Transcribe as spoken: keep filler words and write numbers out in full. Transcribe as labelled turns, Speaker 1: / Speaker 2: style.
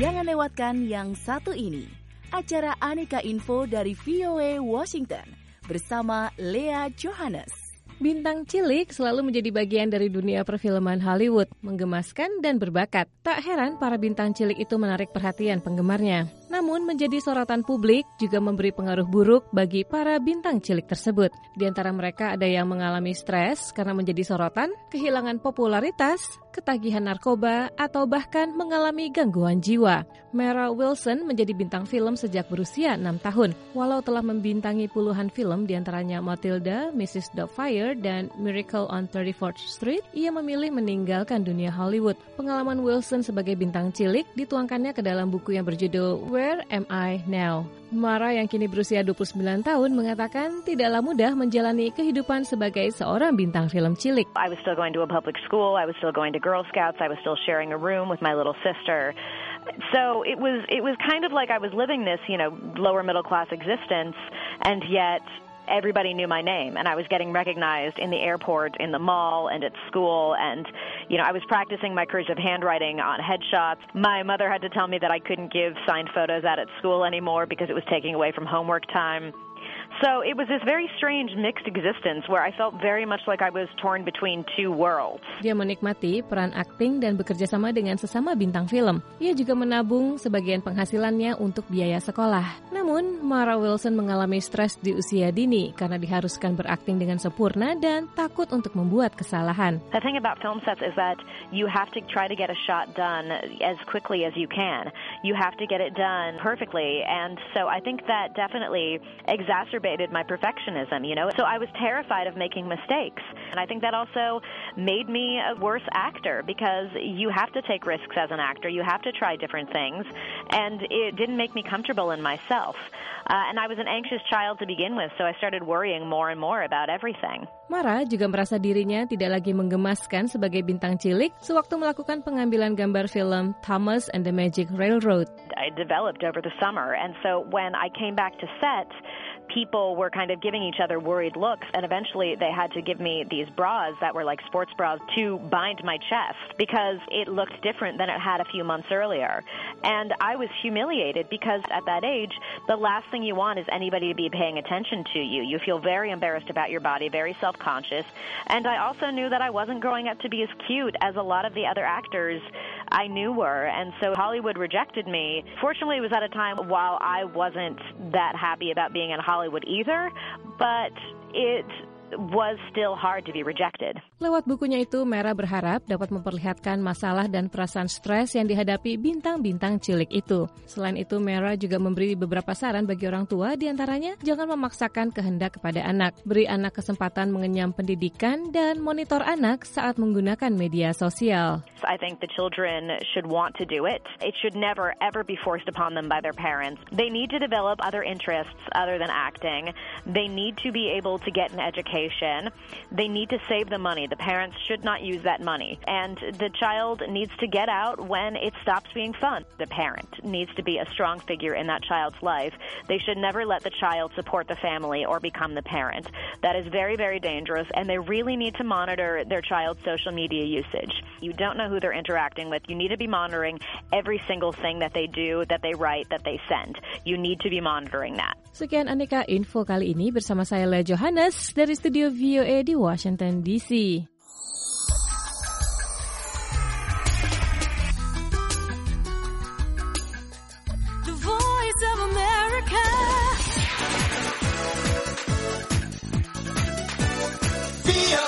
Speaker 1: Jangan lewatkan yang satu ini, acara Aneka Info dari V O A Washington bersama Lea Johannes.
Speaker 2: Bintang cilik selalu menjadi bagian dari dunia perfilman Hollywood, menggemaskan dan berbakat. Tak heran para bintang cilik itu menarik perhatian penggemarnya. Namun menjadi sorotan publik juga memberi pengaruh buruk bagi para bintang cilik tersebut. Di antara mereka ada yang mengalami stres karena menjadi sorotan, kehilangan popularitas, ketagihan narkoba, atau bahkan mengalami gangguan jiwa. Mara Wilson menjadi bintang film sejak berusia enam tahun. Walau telah membintangi puluhan film di antaranya Matilda, missus Doubtfire, dan Miracle on thirty-fourth Street, ia memilih meninggalkan dunia Hollywood. Pengalaman Wilson sebagai bintang cilik dituangkannya ke dalam buku yang berjudul Where Am I Now? Mara yang kini berusia dua puluh sembilan tahun mengatakan tidaklah mudah menjalani kehidupan sebagai seorang bintang film cilik.
Speaker 3: I was still going to a public school, I was still going to Girl Scouts, I was still sharing a room with my little sister. So it was it was kind of like I was living this, you know, lower middle class existence, and yet everybody knew my name, and I was getting recognized in the airport, in the mall, and at school, and, you know, I was practicing my cursive handwriting on headshots. My mother had to tell me that I couldn't give signed photos out at school anymore because it was taking away from homework time. So it was this very strange mixed existence where I felt very much like I was torn between two worlds.
Speaker 2: Dia menikmati peran akting dan bekerja sama dengan sesama bintang film. Ia juga menabung sebagian penghasilannya untuk biaya sekolah. Namun, Mara Wilson mengalami stres di usia dini karena diharuskan berakting dengan sempurna dan takut untuk membuat kesalahan.
Speaker 3: The thing about film sets is that you have to try to get a shot done as quickly as you can. You have to get it done perfectly, and so I think that definitely exacerbated my perfectionism, you know. So I was terrified of making mistakes. And I think that also made me a worse actor because you have to take risks as an actor. You have to try different things. And it didn't make me comfortable in myself. Uh, and I was an anxious child to begin with, so I started worrying more and more about everything.
Speaker 2: Mara juga merasa dirinya tidak lagi menggemaskan sebagai bintang cilik sewaktu melakukan pengambilan gambar film Thomas and the Magic Railroad.
Speaker 3: I developed over the summer, and so when I came back to set, people were kind of giving each other worried looks, and eventually they had to give me these bras that were like sports bras to bind my chest because it looked different than it had a few months earlier. And I was humiliated because at that age, the last thing you want is anybody to be paying attention to you. You feel very embarrassed about your body, very self-conscious. And I also knew that I wasn't growing up to be as cute as a lot of the other actors I knew were. And so Hollywood rejected me. Fortunately, it was at a time while I wasn't that happy about being in Hollywood either, but it was still hard to be rejected.
Speaker 2: Lewat bukunya itu, Mara berharap dapat memperlihatkan masalah dan perasaan stres yang dihadapi bintang-bintang cilik itu. Selain itu, Mara juga memberi beberapa saran bagi orang tua, diantaranya jangan memaksakan kehendak kepada anak, beri anak kesempatan mengenyam pendidikan, dan monitor anak saat menggunakan media sosial.
Speaker 3: I think the children should want to do it. It should never, ever be forced upon them by their parents. They need to develop other interests other than acting. They need to be able to get an education. They need to save the money. The parents should not use that money. And the child needs to get out when it stops being fun. The parent needs to be a strong figure in that child's life. They should never let the child support the family or become the parent. That is very, very dangerous, and they really need to monitor their child's social media usage. You don't know who they're interacting with. You need to be monitoring every single thing that they do, that they write, that they send. You need to be monitoring that.
Speaker 2: Sekian Aneka Info kali ini bersama saya Lea Johannes dari studio V O A di Washington D C.
Speaker 4: The Voice of America. V O A.